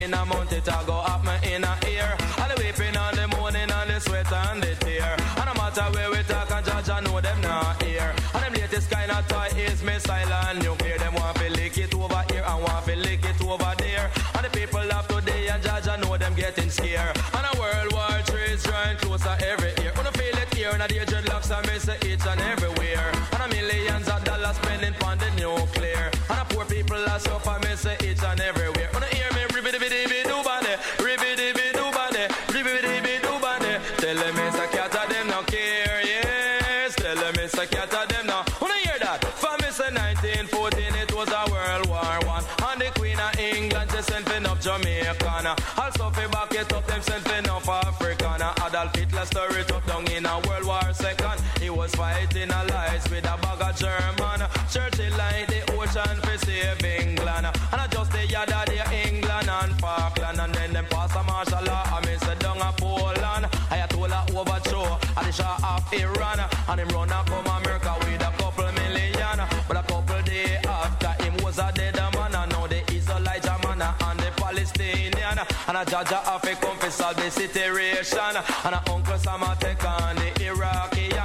In a month it a go up my inner ear. All the weeping on the morning and the sweat and the tear. And no matter where we talk and judge, I know them not here. And them latest kind of toy is missile and nuclear. Them want to lick it over here and want to lick it over there. And the people of today and judge, I know them getting scared. And a World War III is drawing closer every year. When I feel it here, and the dreadlocks I miss it each and everywhere. And a millions of dollars spending on the nuclear. And the poor people are suffer miss it each and everywhere. When I hear me ribbidi-bidi-bidi-doo-body, ribbidi-bidi-doo-body, ribbidi-bidi-doo-body. Tell them it's a cat of them no care, yes. Tell them it's a cat of them no. When I hear that, from me say 1914 it was a World War I. And the Queen of England she sent for enough Jamaican. Also fi back it up them sent for enough African. Adolf Hitler stir it up down in a World War II. He was fighting allies with a bag of German. Churchill like the ocean for save England. And I just the other day England and Falkland. And then them pass a martial law and me say down a Poland. Ayatollah overthrow and the Shah of Iran. And him run and come America with a couple million. But a couple day after him was a dead man. And now the Israelite man and the Palestinian. And a judge have to come to solve the situation. And a Uncle Sam a take on the Iraqian.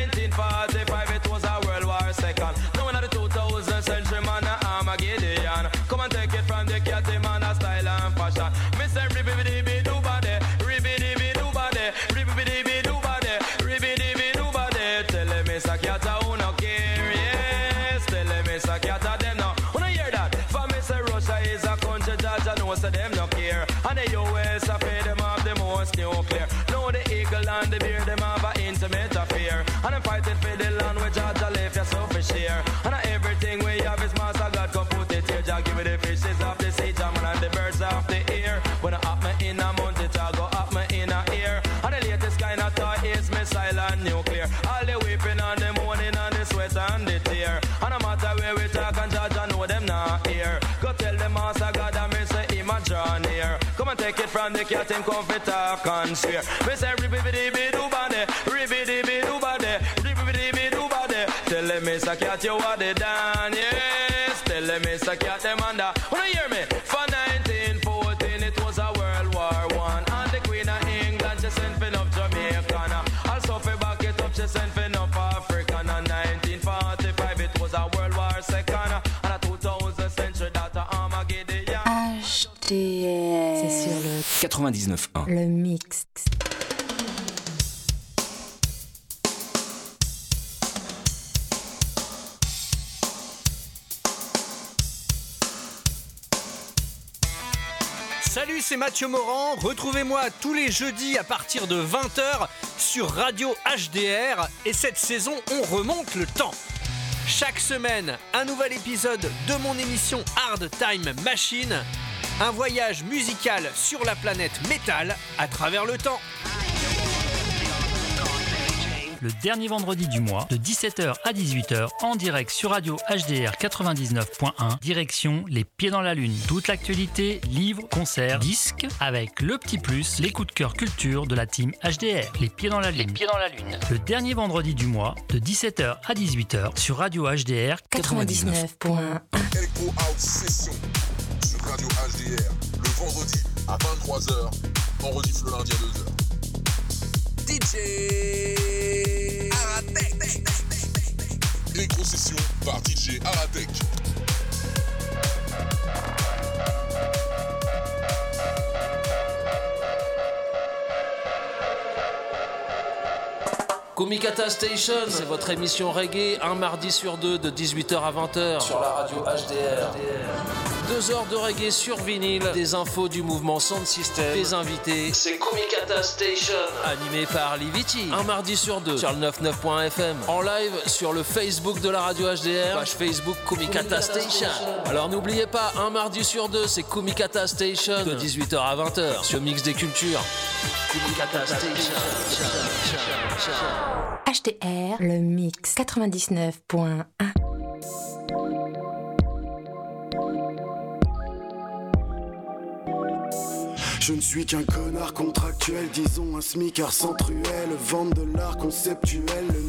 1945 it was a World War II. Now in the 2000th century man a Armageddon. Come and take it from the catty man a style and fashion. Me say ribbidi-bidi-bidi-body, ribbidi-bidi-bidi, ribbidi-bidi-bidi, ribbidi-bidi-bidi. Tell them it's a cat who no care, yes. Tell them it's a cat of them no. When I hear that, for me say Russia is a country judge I know say them no care. And the US a pay them off the most nuclear. Now the eagle and the bear them have a intimate affair. And I'm fighting for the land which Georgia left you so for share. And everything we have is master God come put it here. Jah give me the fishes off the sea, Jah man and the birds off the air. When I up me in a month it I go up me in a ear. And the latest kind of toy is missile and nuclear. All the weeping on the morning and the sweat and the tear. And no matter where we talk and Georgia know them not here. Go tell them master God and me say him a draw near. Come and take it from the cat and come fit talk and swear. Me say ribbidi-bidi-bidi-body, ribbidi-bidi-bidi, ribbidi-bidi-bidi. Tell them it's a cat you are the dan, yes. Tell them it's a cat them under. Wanna hear me? For 1914 it was a World War I. And the Queen of England she sent for enough Jamaican. Also for back it up she sent for enough African. And 1945 it was a World War II. And a 2000th century that a Armageddon. HDR. C'est sur le 99.1. Le mix. Salut, c'est Mathieu Morand. Retrouvez-moi tous les jeudis à partir de 20h sur Radio HDR. Et cette saison, on remonte le temps. Chaque semaine, un nouvel épisode de mon émission Hard Time Machine. Un voyage musical sur la planète métal à travers le temps. Le dernier vendredi du mois, de 17h à 18h, en direct sur Radio HDR 99.1, direction Les Pieds dans la Lune. Toute l'actualité, livres, concerts, disques, avec le petit plus, les coups de cœur culture de la team HDR. Les Pieds dans la Lune. Les Pieds dans la Lune. Le dernier vendredi du mois, de 17h à 18h, sur Radio HDR 99.1. Echo Out Session sur Radio HDR, le vendredi à 23h, on rediff le lundi à 2h. DJ Aratek. Éco-session par DJ Aratek. Kumikata Station, c'est votre émission reggae, un mardi sur deux de 18h à 20h sur la radio HDR. 2 heures de reggae sur vinyle, des infos du mouvement Sound System, des invités. C'est Kumikata Station, animé par Liviti. Un mardi sur deux sur le 99.fm. En live sur le Facebook de la radio HDR, page Facebook Kumikata Station. Alors n'oubliez pas, un mardi sur deux, c'est Kumikata Station de 18h à 20h sur Mix des Cultures. Kumikata Station. HDR, le mix 99.1. Je ne suis qu'un connard contractuel, disons un smicard sans truelle, vente de l'art conceptuel, le nez dans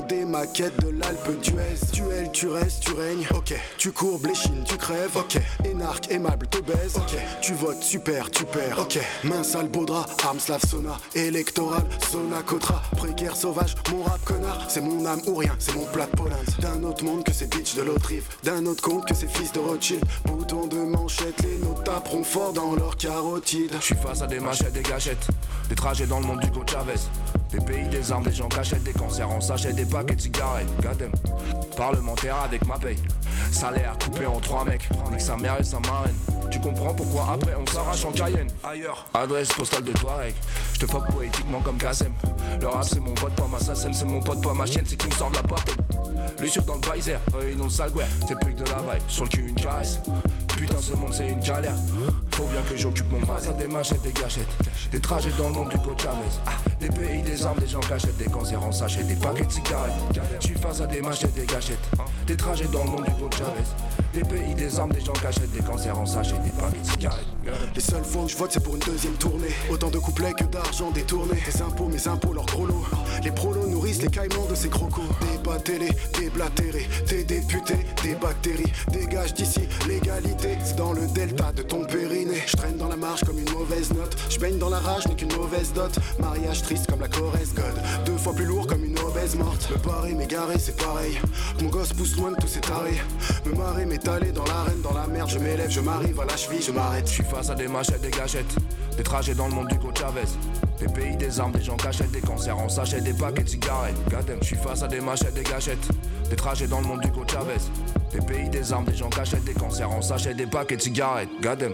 des maquettes de l'Alpe d'Huez. Duel, tu restes, tu règnes. Ok, tu courbes les chines, tu crèves. Ok, énarque, aimable, te baise. Ok, tu votes, super, tu perds. Ok, main sale, beau drap, arme, slave, sona. Électoral, sona, cotra. Précaire, sauvage, mon rap connard. C'est mon âme ou rien, c'est mon plat de Pologne. D'un autre monde que ces bitches de l'autre rive. D'un autre compte que ces fils de Rothschild. Bouton de manchette, les notes taperont fort dans leur carotide. Je suis face à des machettes, des gâchettes. Des trajets dans le monde du coach Chavez. Des pays, des armes, des gens cachètent. Des cancers en sachet, des paquets de cigarettes. Goddamn. Parlementaire avec ma paye. Salaire coupé en 3 mecs. Avec sa mère et sa marraine. Tu comprends pourquoi après on s'arrache en Cayenne. Ailleurs, adresse postale de Touareg. Je te fuck poétiquement comme Kassem. Le rap c'est mon pote, pas ma sassem. C'est mon pote, pas ma chienne, c'est qui me sort de la porte. Lui sur dans le Pfizer, eux ils n'ont le sale ouais. C'est plus que de la vibe, sur le cul une caresse. Putain ce monde c'est une galère. Faut bien que j'occupe mon face à des machettes, des gâchettes. Des trajets dans le monde du coach Chavez. Des pays, des armes, des gens cachètent. Des cancers en sachet, des paquets de cigarettes. Je suis face à des machettes, des gâchettes. Des trajets dans le monde du coach Chavez. Des pays, des armes, des gens cachètent. Des cancers en sachet, des paquets de cigarettes. Les seules fois où je vote c'est pour une deuxième tournée. Autant de couplets que d'argent détourné. Les impôts, mes impôts, leurs gros lots. Les prolos nourrissent les caïmans de ces crocos. Débat télé, déblatéré. Tes députés, des bactéries. Dégage d'ici, l'égalité. C'est dans le delta de ton périnée. Je traîne dans la marche comme une mauvaise note. Je baigne dans la rage, n'est qu'une mauvaise dot. Mariage triste comme la Corrèze God. 2 fois plus lourd comme une obèse morte. Me barrer, m'égarer, c'est pareil. Mon gosse pousse loin de tous ces tarés. Me marrer, m'étaler dans l'arène, dans la merde. Je m'élève, je m'arrive à la cheville, je m'arrête. Je suis face à des machettes, des gâchettes. Des trajets dans le monde du coach Chavez. Des pays, des armes, des gens cachètent. Des cancers en sachet, des paquets de cigarettes. Goddamn, je suis face à des machettes, des gâchettes. Des trajets dans le monde du coach Chavez. Des pays, des armes, des gens cachètent. Des cancers en sachet, des paquets de cigarettes. Goddamn.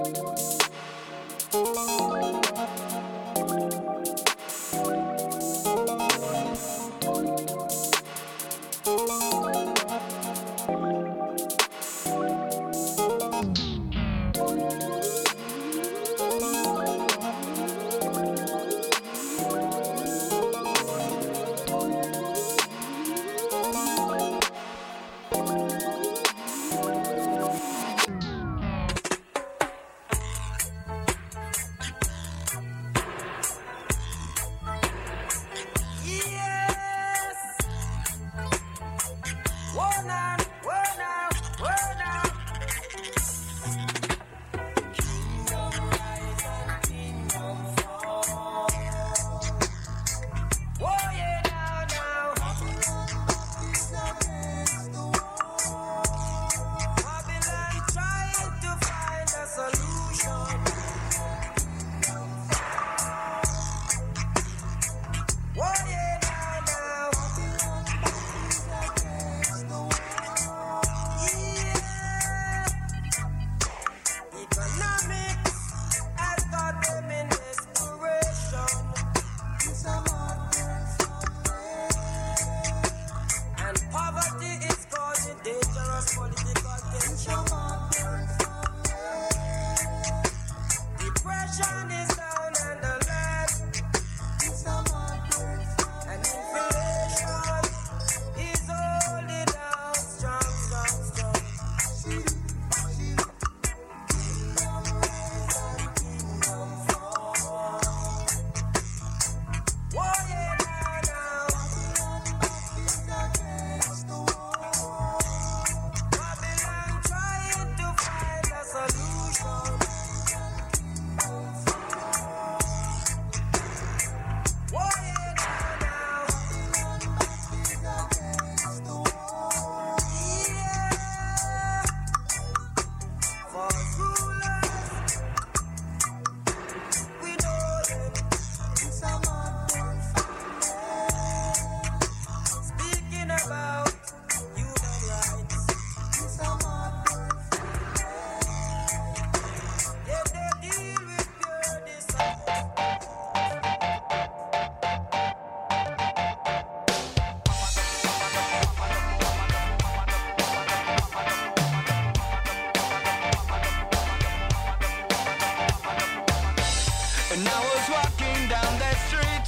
And I was walking down the street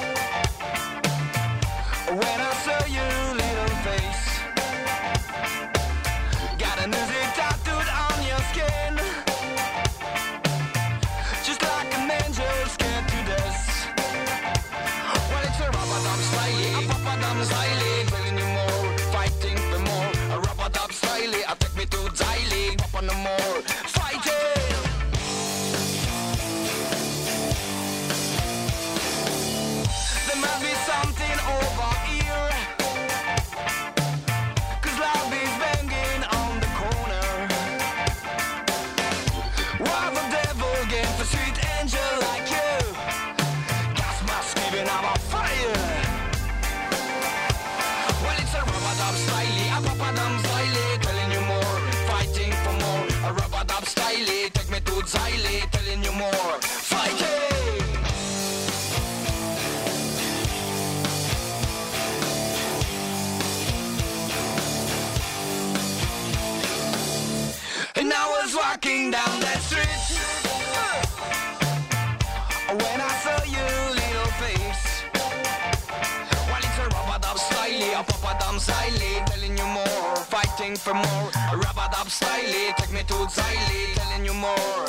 when I saw your little face. Got a music tattooed on your skin, just like an angel scared to death. Well, it's a rubber dumb smiley, a papa dumb smiley. Ziley, telling you more. Fight it! And I was walking down that street when I saw your little face. Well, it's a rub-a-dub styley, a pop-a-dum styley, telling you more, fighting for more. A rub-a-dub styley, take me to Ziley, telling you more.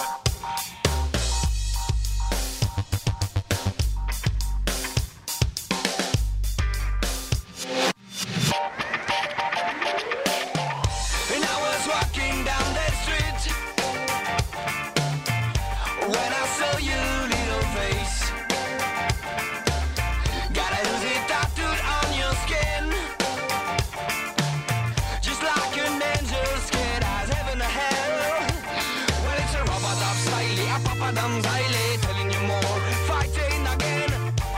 And I was walking down the street when I saw your little face. Got a Uzi tattooed on your skin, just like an angel's skin, as heaven or hell. Well, it's a rub-a-dub styley, a pop-a-dum styley, telling you more, fighting again.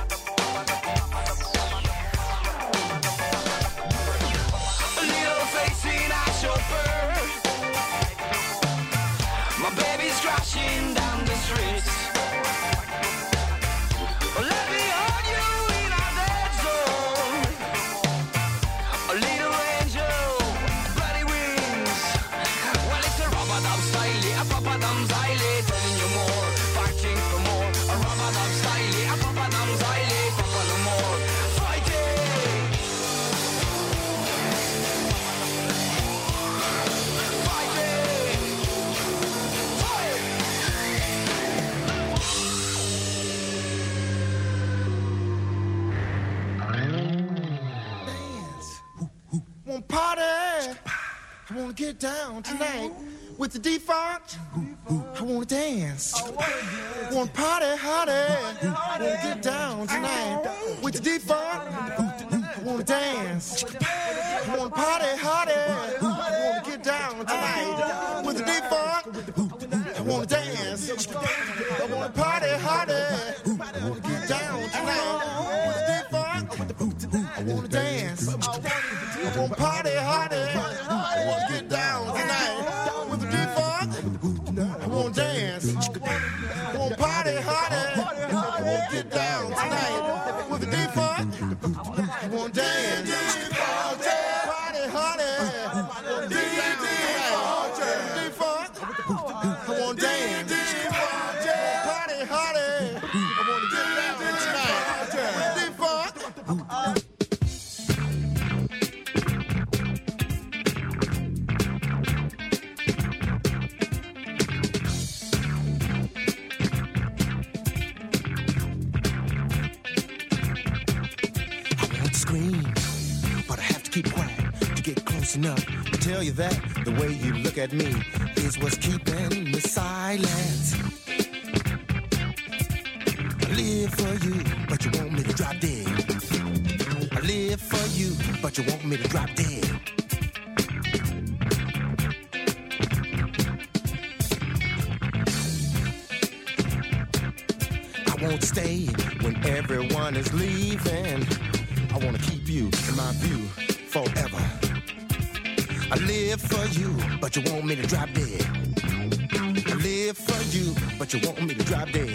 A little face in a chauffeur, my baby's crashing down the streets. Let me hold you in a dead zone. A little angel, bloody wings. Well, it's a rub-a-dub styley, a pop-a-dum styley, telling you more, fighting for more. A rub-a-dub styley, a pop-a-dum styley, papa no more. Fighting! Fighting! Fight! Want party? I wanna get down tonight with the D-Funk. I wanna dance. Want party, hardy? Wanna get down tonight with the D-Funk. I wanna dance. Want party, hardy? Wanna get down tonight with the D-Funk. I wanna dance. I wanna party, hardy? Wanna get down tonight with the D-Funk. I wanna dance. I want party hardy. I want to get down tonight with the D-Funk. I want to dance. I want party hardy. I want to get down tonight with the D-Funk. I want to dance. Party hardy. I want to get down tonight with the D-Funk. I want to dance. Party hardy. I want to get down tonight with the D-Funk. Keep quiet to get close enough to tell you that the way you look at me is what's keeping me silent. I live for you, but you want me to drop dead. I live for you, but you want me to drop dead. I won't stay when everyone is leaving. I want to keep you in my view forever. I live for you, but you want me to drop dead. I live for you, but you want me to drop dead.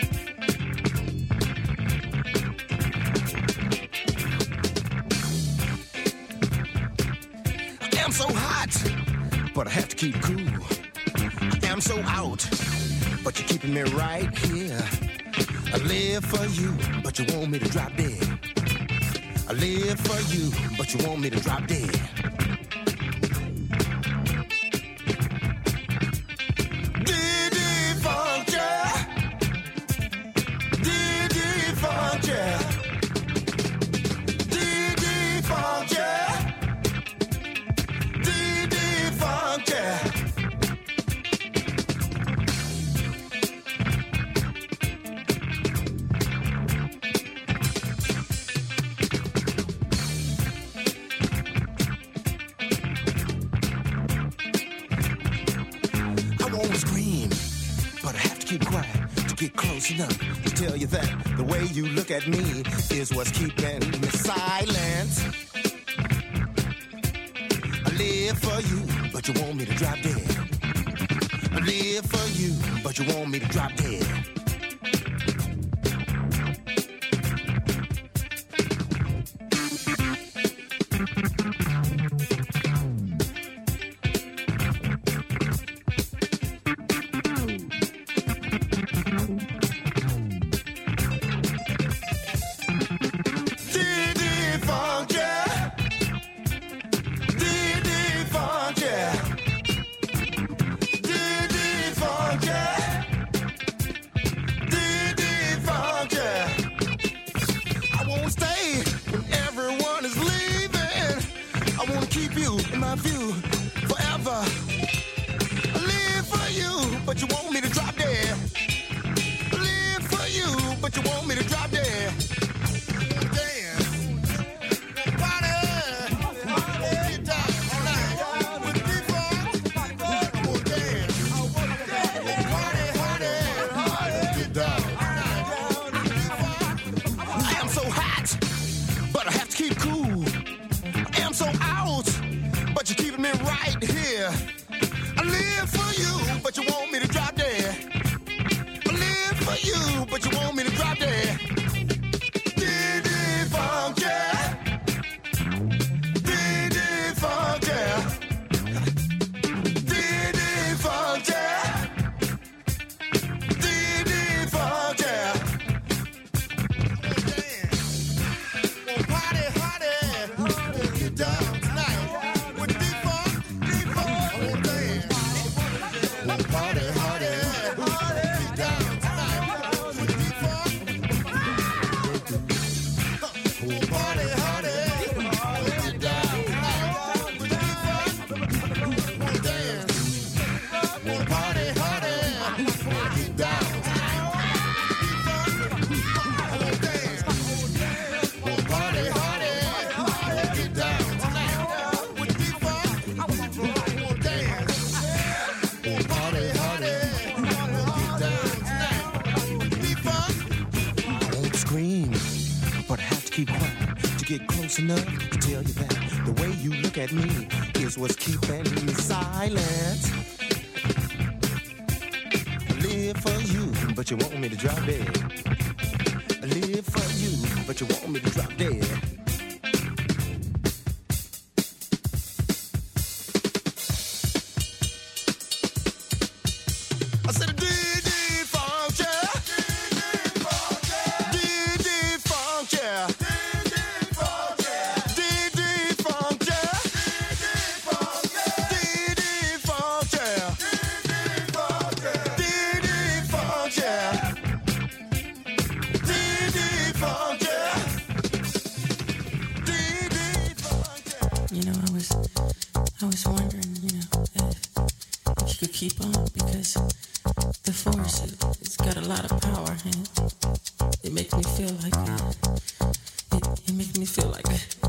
I am so hot, but I have to keep cool. I am so out, but you're keeping me right here. I live for you, but you want me to drop dead. I live for you, but you want me to drop dead. D-D-Funk, yeah. D-D-Funk, yeah. D-D-Funk, yeah. D-D-Funk, yeah. Keep quiet to get close enough to tell you that the way you look at me is what's keeping me silent. I live for you, but you want me to drop dead. I I live for you, but you want me to drop dead. Enough to tell you that the way you look at me is what's keeping me silent. I live for you, but you want me to drop dead. I live for you, but you want me to drop dead. I was wondering, if you could keep on, because the force, it's got a lot of power, and it makes me feel like, it makes me feel like